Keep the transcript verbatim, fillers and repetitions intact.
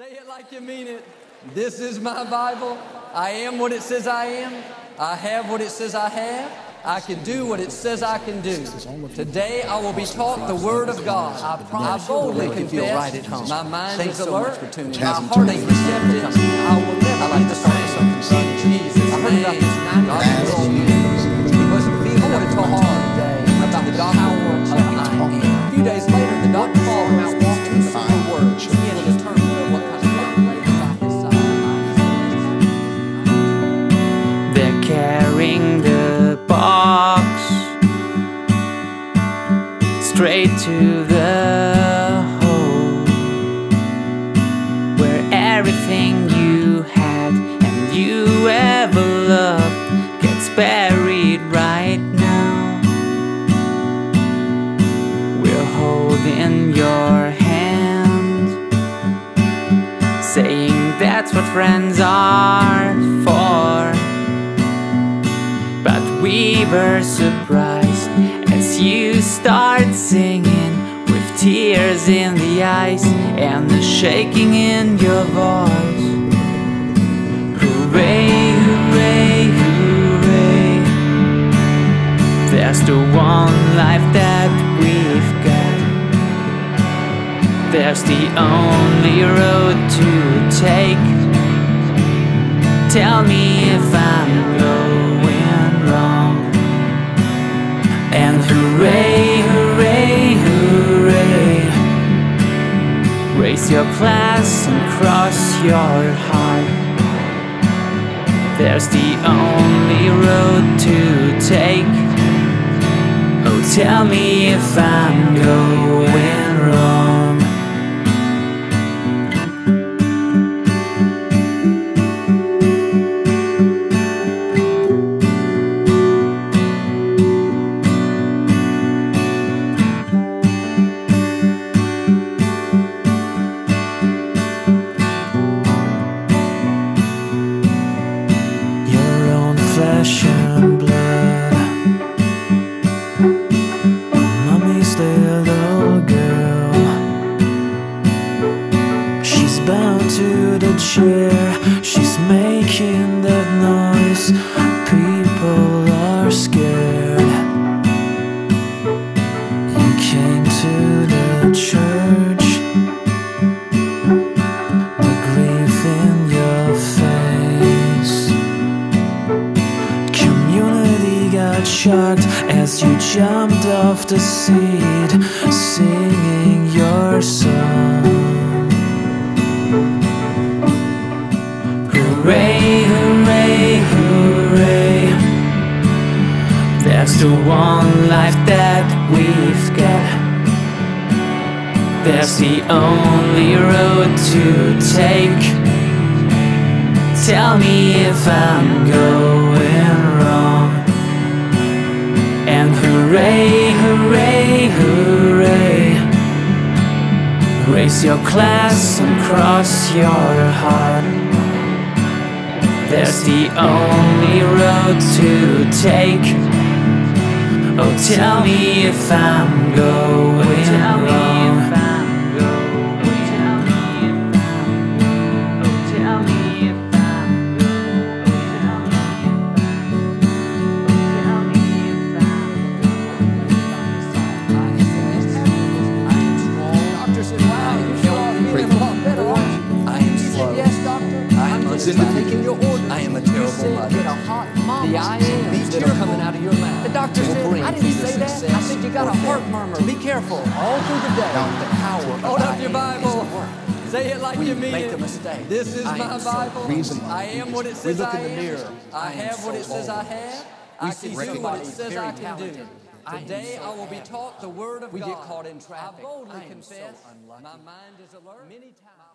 Say it like you mean it. This is my Bible. I am what it says I am. I have what it says I have. I can do what it says I can do. Today I will be taught the Word of God. I promise I boldly confess. Right at home. My mind Thanks is alert. So my heart is receptive. I will never like be the same. In Jesus' name. He wasn't feeling it too hard today about the power of I am. A few days later, the doctor called him out, walked two simple words. He had to determine what kind of doctor lay by his side. They're carrying the box straight to the hole where everything you had and you ever loved gets buried right now. We're holding your hand, saying that's what friends are for. But we were surprised as you start singing with tears in the eyes and the shaking in your voice. Hooray, hooray, hooray. There's the one life that we've got. There's the only road to take. Tell me if I'm going wrong. And hooray, hooray, hooray. Raise your glass and cross your heart. There's the only road to take. Oh, tell me if I'm going wrong. Flesh and blood, mommy's little girl. She's bound to the chair, she's making that noise. People are scared. You came to the church, the grief in your face. Got shocked as you jumped off the seat, singing your song. Hooray, hooray, hooray. There's the one life that we've got. There's the only road to take. Tell me if I'm going wrong. And hooray, hooray, hooray. Raise your glass and cross your heart. There's the only road to take. Oh, tell me if I'm going wrong. Taking your orders. I am a terrible mother. Get a hot mama. The I ams that are coming out of your mouth. The doctor said, I didn't say that. I said you got a heart murmur. Be careful all through the day. The power of Hold up your Bible. Say it like you mean it. Make a mistake. This is my Bible. I am what it says I am. I have what it says I have. I can do what it says I can do. Today I will be taught the Word of God. We get caught in traffic. I boldly confess. My mind is alert. Many times.